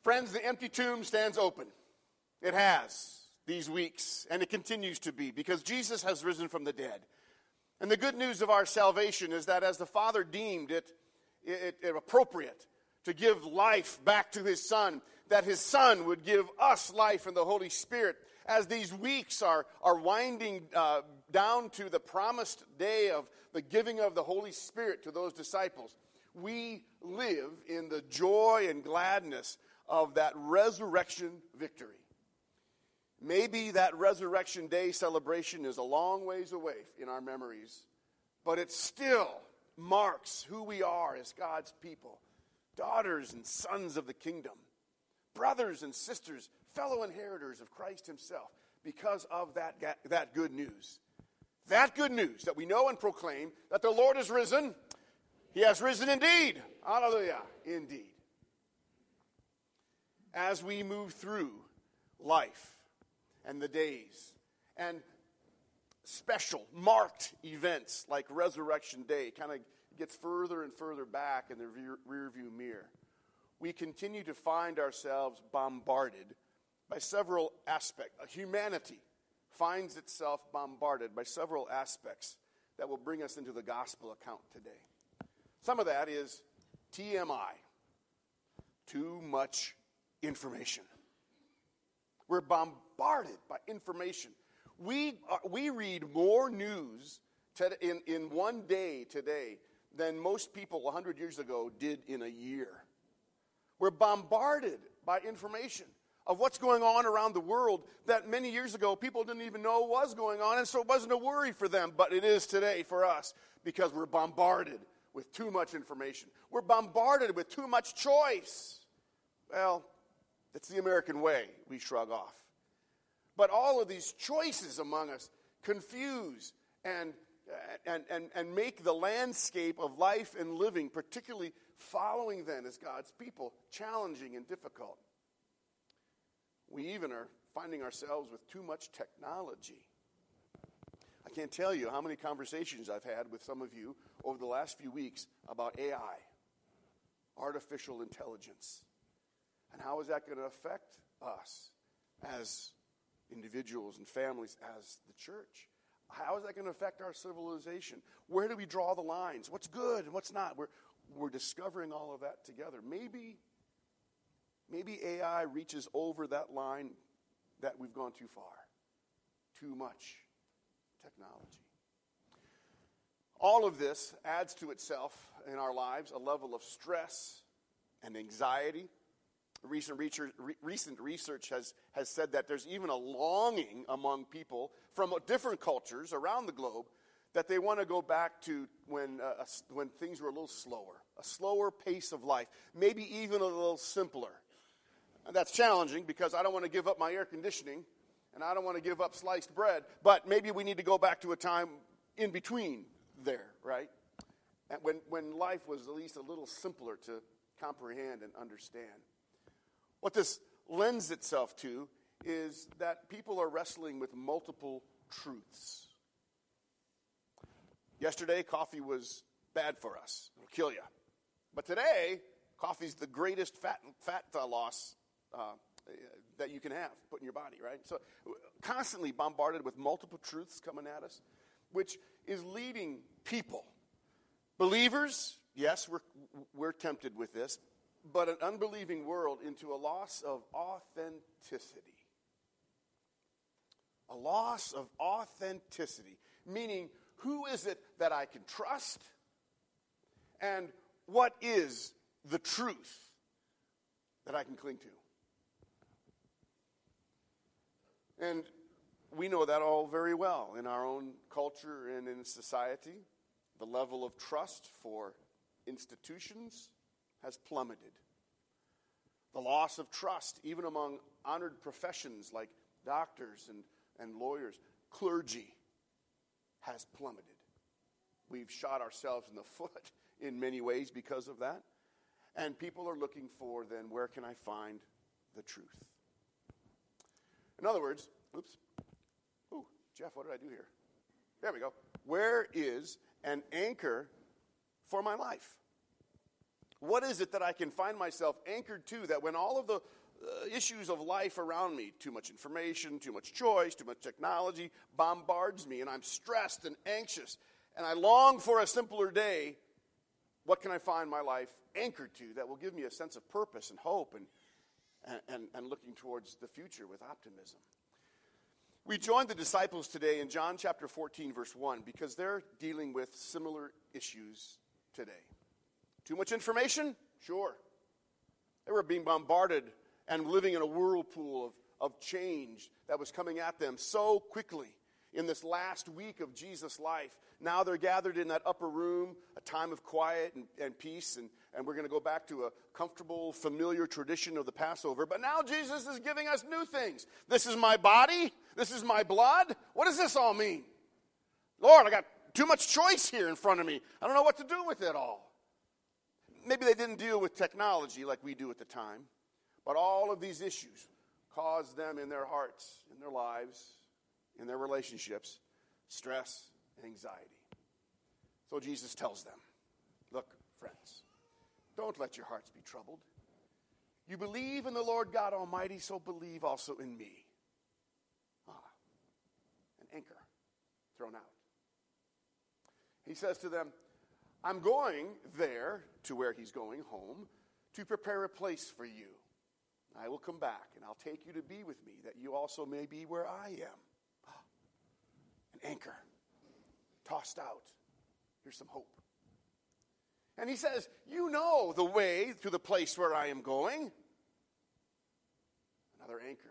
Friends, the empty tomb stands open. It has these weeks, and it continues to be, because Jesus has risen from the dead. And the good news of our salvation is that as the Father deemed it appropriate to give life back to his Son, that his Son would give us life in the Holy Spirit. As these weeks are winding down to the promised day of the giving of the Holy Spirit to those disciples, we live in the joy and gladness of that resurrection victory. Maybe that Resurrection Day celebration is a long ways away in our memories, but it still marks who we are as God's people, daughters and sons of the kingdom, brothers and sisters, fellow inheritors of Christ himself, because of that good news. That good news that we know and proclaim, that the Lord is risen. He has risen indeed. Hallelujah, indeed. As we move through life and the days and special marked events like Resurrection Day kind of gets further and further back in the rearview mirror, we continue to find ourselves bombarded by several aspects. Humanity finds itself bombarded by several aspects that will bring us into the gospel account today. Some of that is TMI, too much information. We're bombarded by information. We read more news in one day today than most people 100 years ago did in a year. We're bombarded by information of what's going on around the world that many years ago people didn't even know was going on, and so it wasn't a worry for them, but it is today for us because we're bombarded with too much information. We're bombarded with too much choice. Well, that's the American way, we shrug off. But all of these choices among us confuse and make the landscape of life and living, particularly following then as God's people, challenging and difficult. We even are finding ourselves with too much technology. I can't tell you how many conversations I've had with some of you over the last few weeks about AI, artificial intelligence. And how is that going to affect us as individuals and families, as the church? How is that going to affect our civilization? Where do we draw the lines? What's good and what's not? We're discovering all of that together. Maybe AI reaches over that line that we've gone too far. Too much technology. All of this adds to itself in our lives a level of stress and anxiety. Recent research has said that there's even a longing among people from different cultures around the globe that they want to go back to when things were a little slower, a slower pace of life, maybe even a little simpler. And that's challenging because I don't want to give up my air conditioning and I don't want to give up sliced bread, but maybe we need to go back to a time in between there, right? And when life was at least a little simpler to comprehend and understand. What this lends itself to is that people are wrestling with multiple truths. Yesterday, coffee was bad for us. It'll kill you. But today, coffee's the greatest fat loss that you can have put in your body, right? So constantly bombarded with multiple truths coming at us, which is leading people, believers, yes, we're tempted with this, but an unbelieving world into a loss of authenticity. A loss of authenticity, meaning who is it that I can trust? And what is the truth that I can cling to? And we know that all very well in our own culture and in society. The level of trust for institutions has plummeted. The loss of trust, even among honored professions like doctors and lawyers, clergy, has plummeted. We've shot ourselves in the foot in many ways because of that. And people are looking for, then, where can I find the truth? In other words, Jeff, what did I do here? There we go. Where is an anchor for my life? What is it that I can find myself anchored to, that when all of the issues of life around me, too much information, too much choice, too much technology, bombards me, and I'm stressed and anxious, and I long for a simpler day, what can I find my life anchored to that will give me a sense of purpose and hope and looking towards the future with optimism? We joined the disciples today in John chapter 14, verse 1, because they're dealing with similar issues today. Too much information? Sure. They were being bombarded and living in a whirlpool of change that was coming at them so quickly in this last week of Jesus' life. Now they're gathered in that upper room, a time of quiet and peace, and we're going to go back to a comfortable, familiar tradition of the Passover. But now Jesus is giving us new things. This is my body. This is my blood. What does this all mean? Lord, I got too much choice here in front of me. I don't know what to do with it all. Maybe they didn't deal with technology like we do at the time, but all of these issues caused them in their hearts, in their lives, in their relationships, stress and anxiety. So Jesus tells them, look, friends, don't let your hearts be troubled. You believe in the Lord God Almighty, so believe also in me. An anchor thrown out. He says to them, I'm going there, to where he's going, home, to prepare a place for you. I will come back, and I'll take you to be with me, that you also may be where I am. An anchor, tossed out. Here's some hope. And he says, you know the way to the place where I am going. Another anchor.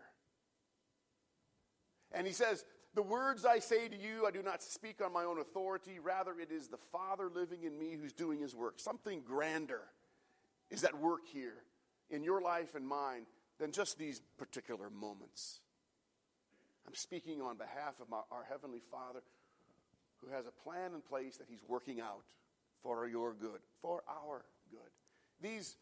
And he says, the words I say to you, I do not speak on my own authority. Rather, it is the Father living in me who's doing his work. Something grander is at work here in your life and mine than just these particular moments. I'm speaking on behalf of our Heavenly Father, who has a plan in place that he's working out for your good, for our good. These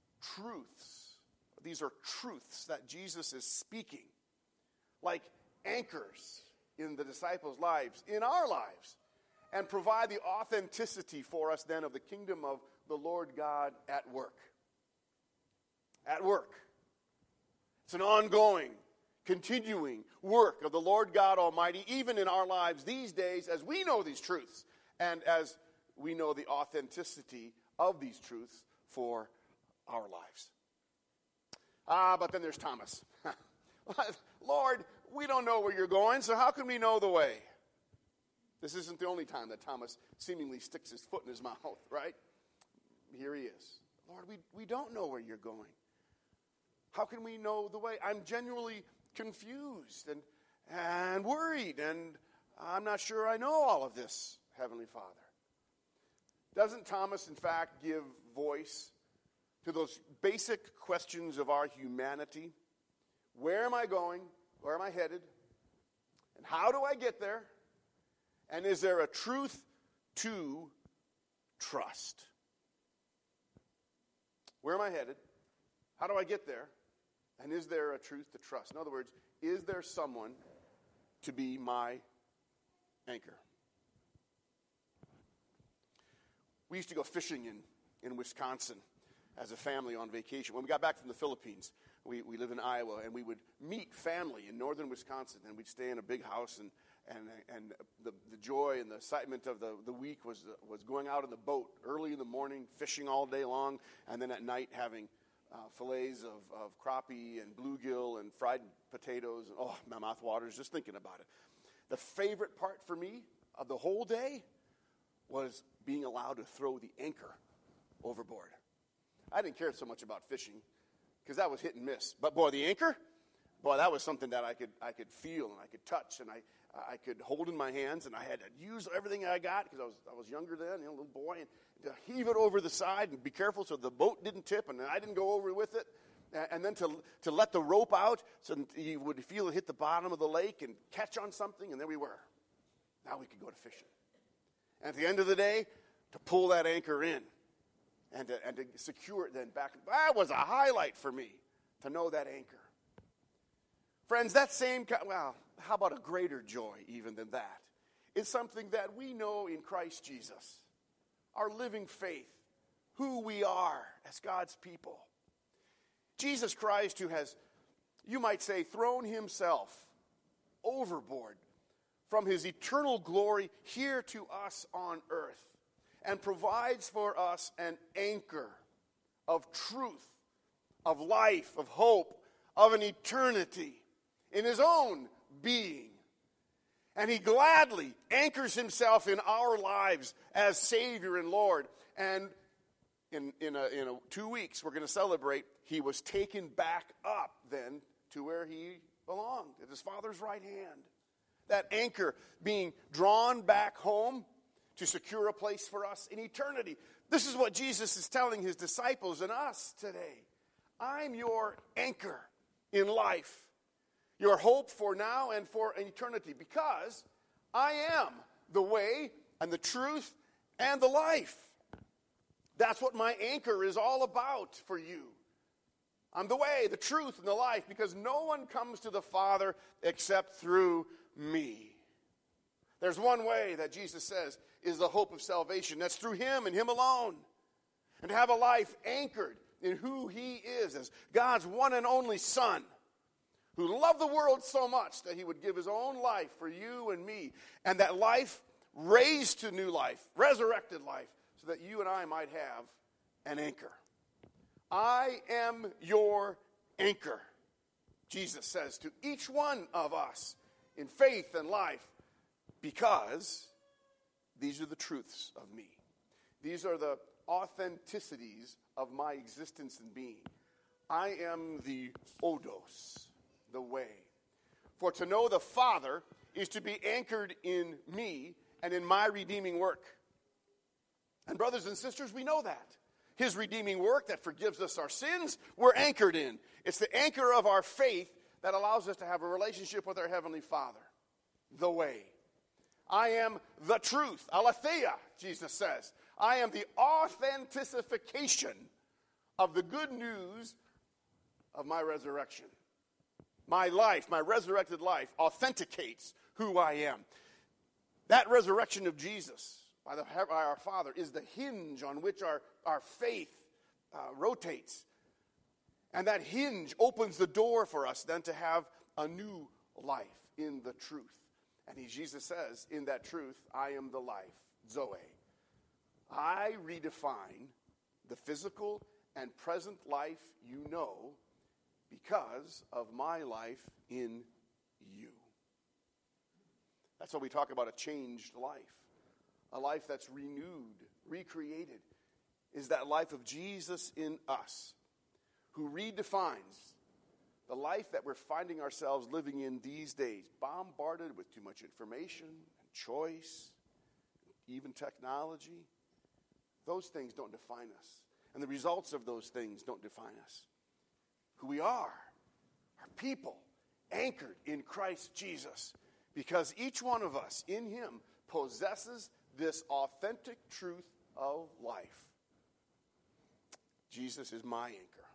are truths that Jesus is speaking, like anchors in the disciples' lives, in our lives, and provide the authenticity for us then of the kingdom of the Lord God at work. At work. It's an ongoing, continuing work of the Lord God Almighty, even in our lives these days, as we know these truths, and as we know the authenticity of these truths for our lives. But then there's Thomas. Lord, we don't know where you're going, so how can we know the way? This isn't the only time that Thomas seemingly sticks his foot in his mouth, right? Here he is. Lord, we don't know where you're going. How can we know the way? I'm genuinely confused and worried, and I'm not sure I know all of this, Heavenly Father. Doesn't Thomas, in fact, give voice to those basic questions of our humanity? Where am I going? Where am I headed? And how do I get there? And is there a truth to trust? Where am I headed? How do I get there? And is there a truth to trust? In other words, is there someone to be my anchor? We used to go fishing in Wisconsin as a family on vacation. When we got back from the Philippines, we live in Iowa, and we would meet family in northern Wisconsin, and we'd stay in a big house, and the joy and the excitement of the week was going out in the boat early in the morning, fishing all day long, and then at night having fillets of crappie and bluegill and fried potatoes. And, oh, my mouth waters just thinking about it. The favorite part for me of the whole day was being allowed to throw the anchor overboard. I didn't care so much about fishing because that was hit and miss. But boy, the anchor, boy, that was something that I could feel and I could touch and I could hold in my hands, and I had to use everything I got because I was younger then, a little boy, and to heave it over the side and be careful so the boat didn't tip and I didn't go over with it, and then to let the rope out so you would feel it hit the bottom of the lake and catch on something, and there we were. Now we could go to fishing. And at the end of the day, to pull that anchor in and to secure it then back. That was a highlight for me, to know that anchor. Friends, that same, how about a greater joy even than that? It's something that we know in Christ Jesus. Our living faith, who we are as God's people. Jesus Christ, who has, you might say, thrown himself overboard from his eternal glory here to us on earth, and provides for us an anchor of truth, of life, of hope, of an eternity in his own being. And he gladly anchors himself in our lives as Savior and Lord. And in 2 weeks, we're going to celebrate, he was taken back up then to where he belonged, at his Father's right hand. That anchor being drawn back home to secure a place for us in eternity. This is what Jesus is telling his disciples and us today. I'm your anchor in life, your hope for now and for eternity, because I am the way and the truth and the life. That's what my anchor is all about for you. I'm the way, the truth, and the life, because no one comes to the Father except through me. There's one way that Jesus says is the hope of salvation. That's through him and him alone. And to have a life anchored in who he is as God's one and only Son, who loved the world so much that he would give his own life for you and me. And that life raised to new life, resurrected life, so that you and I might have an anchor. I am your anchor, Jesus says to each one of us in faith and life, because these are the truths of me. These are the authenticities of my existence and being. I am the odos, the way. For to know the Father is to be anchored in me and in my redeeming work. And brothers and sisters, we know that. His redeeming work that forgives us our sins, we're anchored in. It's the anchor of our faith that allows us to have a relationship with our Heavenly Father. The way. I am the truth. Aletheia, Jesus says. I am the authentication of the good news of my resurrection. My life, my resurrected life, authenticates who I am. That resurrection of Jesus by our Father is the hinge on which our faith rotates. And that hinge opens the door for us then to have a new life in the truth. And Jesus says, in that truth, I am the life, Zoe. I redefine the physical and present life you know because of my life in you. That's why we talk about a changed life. A life that's renewed, recreated, is that life of Jesus in us, who redefines the life that we're finding ourselves living in these days, bombarded with too much information and choice, even technology. Those things don't define us. And the results of those things don't define us. Who we are people anchored in Christ Jesus, because each one of us in him possesses this authentic truth of life. Jesus is my anchor.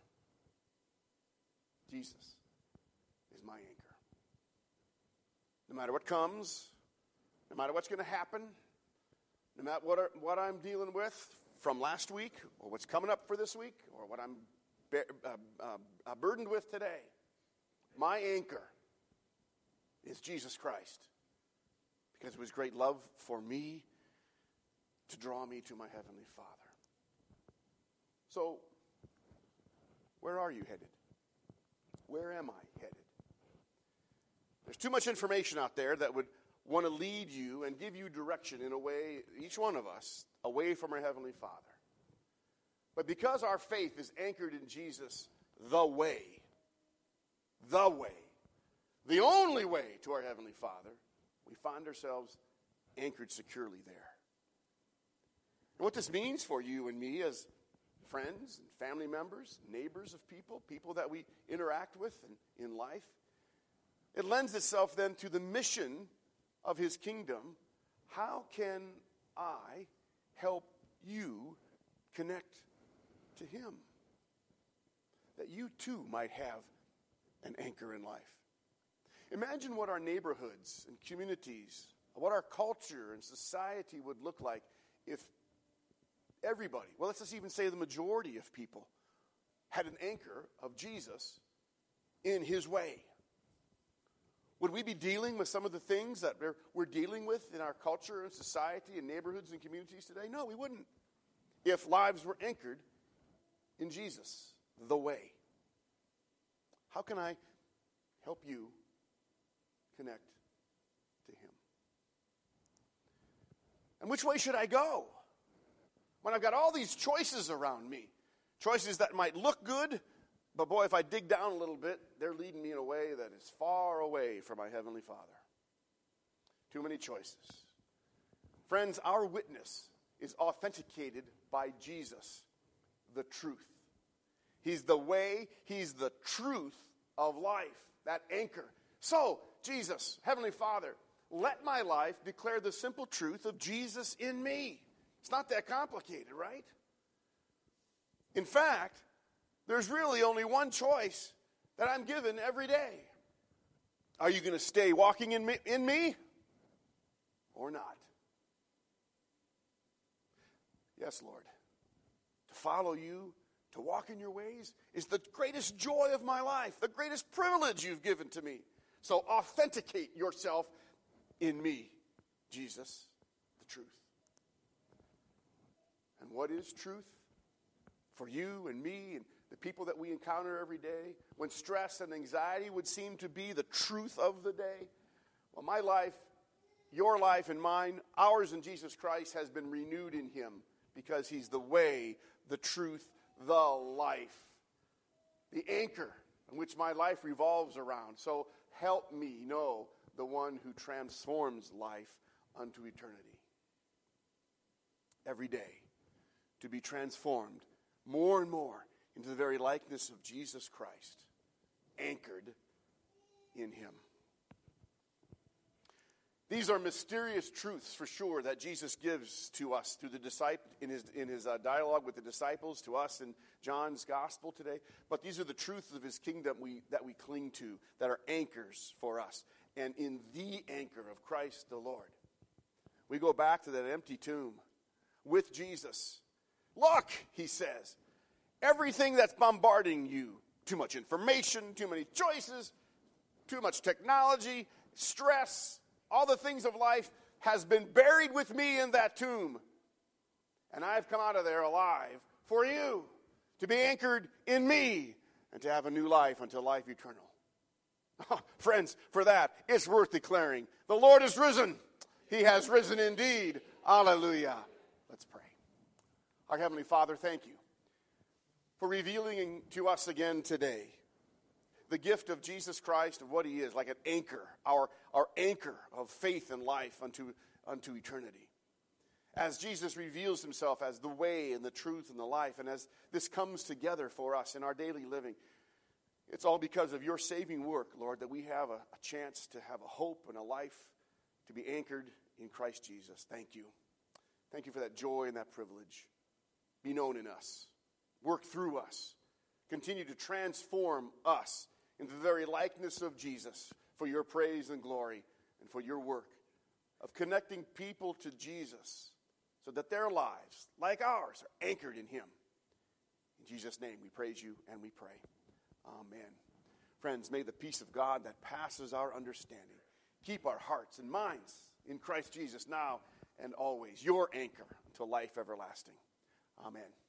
Jesus is my anchor. No matter what comes, no matter what's going to happen, no matter what I'm dealing with from last week, or what's coming up for this week, or what I'm burdened with today, my anchor is Jesus Christ, because of his great love for me to draw me to my Heavenly Father. So, where are you headed? Where am I headed? There's too much information out there that would want to lead you and give you direction in a way, each one of us, away from our Heavenly Father. But because our faith is anchored in Jesus, the way, the only way to our Heavenly Father, we find ourselves anchored securely there. And what this means for you and me as friends and family members, neighbors of people that we interact with in life, it lends itself then to the mission of his kingdom. How can I help you connect to him? That you too might have an anchor in life. Imagine what our neighborhoods and communities, what our culture and society would look like if everybody, well, let's just even say the majority of people, had an anchor of Jesus in his way. Would we be dealing with some of the things that we're dealing with in our culture and society and neighborhoods and communities today? No, we wouldn't. If lives were anchored in Jesus, the way. How can I help you connect to him? And which way should I go when I've got all these choices around me? Choices that might look good, but boy, if I dig down a little bit, they're leading me in a way that is far away from my Heavenly Father. Too many choices. Friends, our witness is authenticated by Jesus, the truth. He's the way, he's the truth of life, that anchor. So, Jesus, Heavenly Father, let my life declare the simple truth of Jesus in me. It's not that complicated, right? In fact, there's really only one choice that I'm given every day. Are you going to stay walking in me or not? Yes, Lord. To follow you, to walk in your ways, is the greatest joy of my life, the greatest privilege you've given to me. So authenticate yourself in me, Jesus, the truth. And what is truth? For you and me and the people that we encounter every day, when stress and anxiety would seem to be the truth of the day, well, my life, your life and mine, ours in Jesus Christ has been renewed in him because he's the way, the truth, the life, the anchor in which my life revolves around. So help me know the one who transforms life unto eternity. Every day, to be transformed more and more into the very likeness of Jesus Christ, anchored in him. These are mysterious truths for sure that Jesus gives to us through in his dialogue with the disciples, to us in John's gospel today. But these are the truths of his kingdom that we cling to, that are anchors for us. And in the anchor of Christ the Lord, we go back to that empty tomb with Jesus. Look, he says, everything that's bombarding you, too much information, too many choices, too much technology, stress, all the things of life has been buried with me in that tomb. And I've come out of there alive for you, to be anchored in me and to have a new life until life eternal. Oh, friends, for that, it's worth declaring, the Lord is risen. He has risen indeed. Hallelujah. Let's pray. Our Heavenly Father, thank you for revealing to us again today the gift of Jesus Christ, of what he is, like an anchor, our anchor of faith and life unto eternity. As Jesus reveals himself as the way and the truth and the life, and as this comes together for us in our daily living, it's all because of your saving work, Lord, that we have a chance to have a hope and a life to be anchored in Christ Jesus. Thank you. Thank you for that joy and that privilege. Be known in us. Work through us. Continue to transform us into the very likeness of Jesus for your praise and glory and for your work of connecting people to Jesus so that their lives, like ours, are anchored in him. In Jesus' name we praise you and we pray. Amen. Friends, may the peace of God that passes our understanding keep our hearts and minds in Christ Jesus now and always, your anchor until life everlasting. Amen.